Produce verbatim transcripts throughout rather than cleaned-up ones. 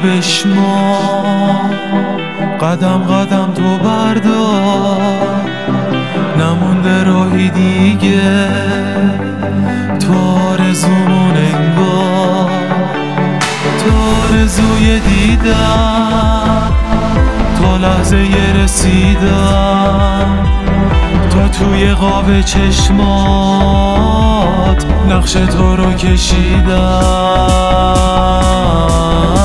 بشما، قدم قدم تو بردار، نمونده راهی دیگه تو آرزومون انگار. تو آرزوی دیدن تا لحظه رسیدن، تا توی قاب چشمات نقش تو رو کشیدن.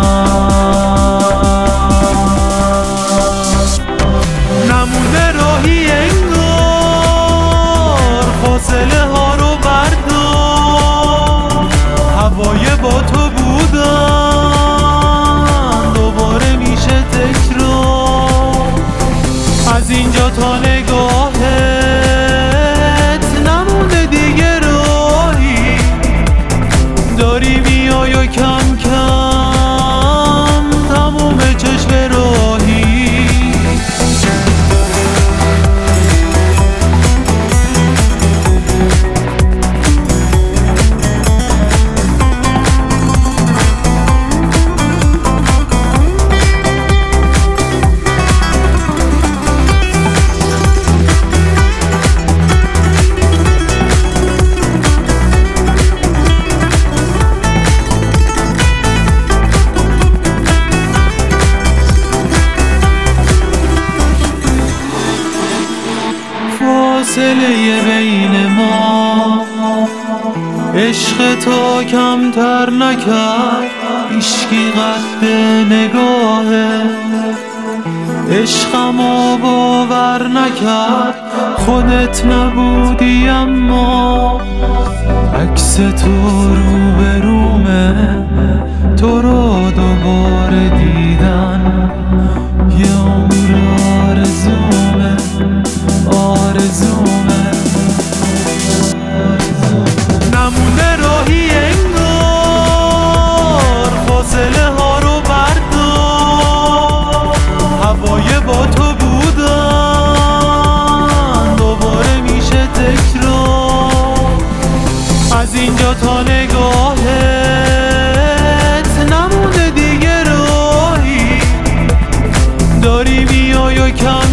نمونده راهی انگار، فاصله ها رو بردار، هوای با تو بودن دوباره میشه تکرار. از اینجا تا نگاهت نمونده دیگه راهی، داری میای و کم کم تموم چشم راهی. فاصله بین ما عشق تو کمتر نکرد، هیچکی قد نگاهه عشقمو باور نکرد. خودت نبودی اما عکس تو رو به رومه، تو رو دوباره دیدن یه عمر آرزومه آرزومه. نمونده راهی انگار، فاصله ها رو بردار، هوای با تو بودن دوباره میشه تکرار. از اینجا تا نگاهت نمونده دیگه راهی، داری میای و کم